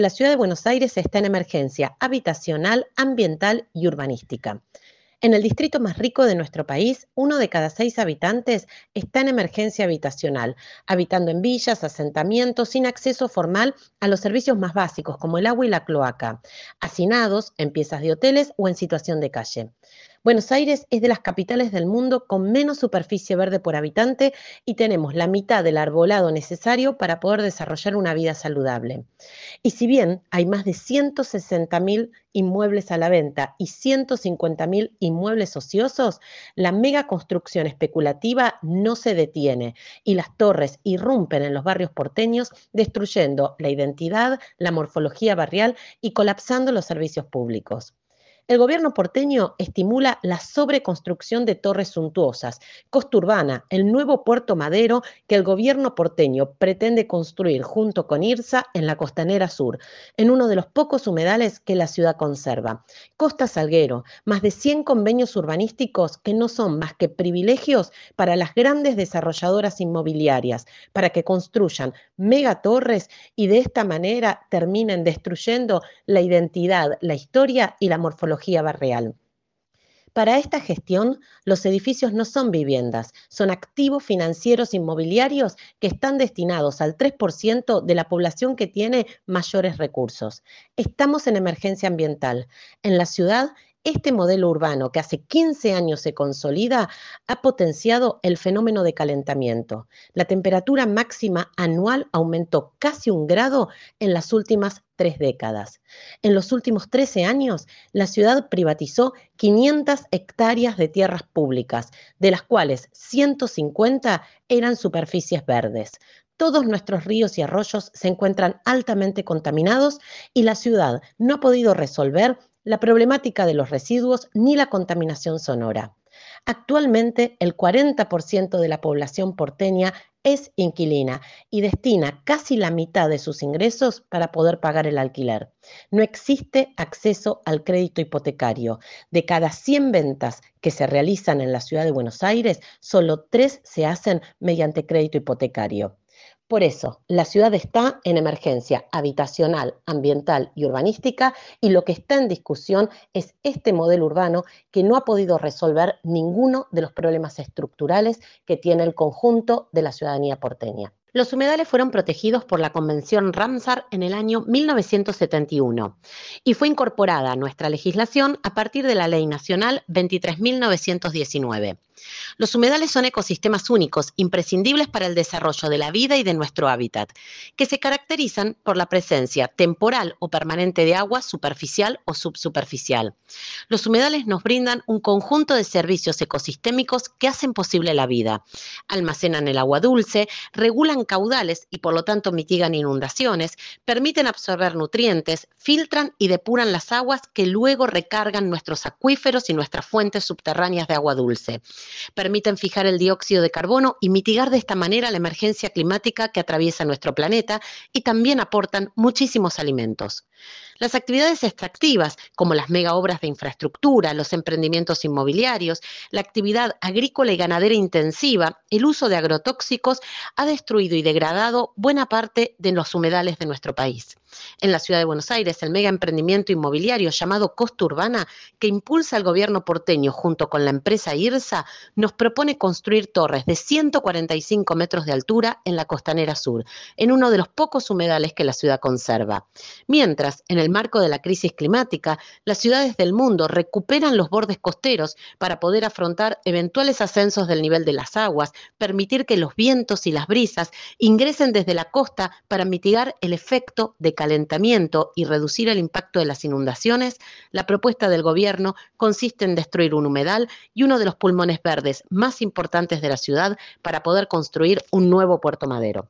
La ciudad de Buenos Aires está en emergencia habitacional, ambiental y urbanística. En el distrito más rico de nuestro país, 1 de cada 6 habitantes está en emergencia habitacional, habitando en villas, asentamientos, sin acceso formal a los servicios más básicos como el agua y la cloaca, hacinados en piezas de hoteles o en situación de calle. Buenos Aires es de las capitales del mundo con menos superficie verde por habitante y tenemos la mitad del arbolado necesario para poder desarrollar una vida saludable. Y si bien hay más de 160.000 inmuebles a la venta y 150.000 inmuebles ociosos, la megaconstrucción especulativa no se detiene y las torres irrumpen en los barrios porteños, destruyendo la identidad, la morfología barrial y colapsando los servicios públicos. El gobierno porteño estimula la sobreconstrucción de torres suntuosas. Costa Urbana, el nuevo Puerto Madero que el gobierno porteño pretende construir junto con IRSA en la Costanera Sur, en uno de los pocos humedales que la ciudad conserva. Costa Salguero, más de 100 convenios urbanísticos que no son más que privilegios para las grandes desarrolladoras inmobiliarias, para que construyan megatorres y de esta manera terminen destruyendo la identidad, la historia y la morfología barrial. Para esta gestión, los edificios no son viviendas, son activos financieros inmobiliarios que están destinados al 3% de la población que tiene mayores recursos. Estamos en emergencia ambiental. En la ciudad, este modelo urbano que hace 15 años se consolida ha potenciado el fenómeno de calentamiento. La temperatura máxima anual aumentó casi 1 grado en las últimas 3 décadas. En los últimos 13 años, la ciudad privatizó 500 hectáreas de tierras públicas, de las cuales 150 eran superficies verdes. Todos nuestros ríos y arroyos se encuentran altamente contaminados y la ciudad no ha podido resolver la problemática de los residuos ni la contaminación sonora. Actualmente, el 40% de la población porteña es inquilina y destina casi la mitad de sus ingresos para poder pagar el alquiler. No existe acceso al crédito hipotecario. De cada 100 ventas que se realizan en la ciudad de Buenos Aires, solo 3 se hacen mediante crédito hipotecario. Por eso, la ciudad está en emergencia habitacional, ambiental y urbanística y lo que está en discusión es este modelo urbano que no ha podido resolver ninguno de los problemas estructurales que tiene el conjunto de la ciudadanía porteña. Los humedales fueron protegidos por la Convención Ramsar en el año 1971 y fue incorporada a nuestra legislación a partir de la Ley Nacional 23.919. Los humedales son ecosistemas únicos, imprescindibles para el desarrollo de la vida y de nuestro hábitat, que se caracterizan por la presencia temporal o permanente de agua superficial o subsuperficial. Los humedales nos brindan un conjunto de servicios ecosistémicos que hacen posible la vida. Almacenan el agua dulce, regulan caudales y por lo tanto mitigan inundaciones, permiten absorber nutrientes, filtran y depuran las aguas que luego recargan nuestros acuíferos y nuestras fuentes subterráneas de agua dulce. Permiten fijar el dióxido de carbono y mitigar de esta manera la emergencia climática que atraviesa nuestro planeta y también aportan muchísimos alimentos. Las actividades extractivas, como las mega obras de infraestructura, los emprendimientos inmobiliarios, la actividad agrícola y ganadera intensiva, el uso de agrotóxicos, ha destruido y degradado buena parte de los humedales de nuestro país. En la ciudad de Buenos Aires, el mega emprendimiento inmobiliario llamado Costa Urbana, que impulsa el gobierno porteño junto con la empresa IRSA, nos propone construir torres de 145 metros de altura en la Costanera Sur, en uno de los pocos humedales que la ciudad conserva. Mientras, en el marco de la crisis climática, las ciudades del mundo recuperan los bordes costeros para poder afrontar eventuales ascensos del nivel de las aguas, permitir que los vientos y las brisas ingresen desde la costa para mitigar el efecto de calentamiento y reducir el impacto de las inundaciones. La propuesta del gobierno consiste en destruir un humedal y uno de los pulmones verdes más importantes de la ciudad para poder construir un nuevo Puerto Madero.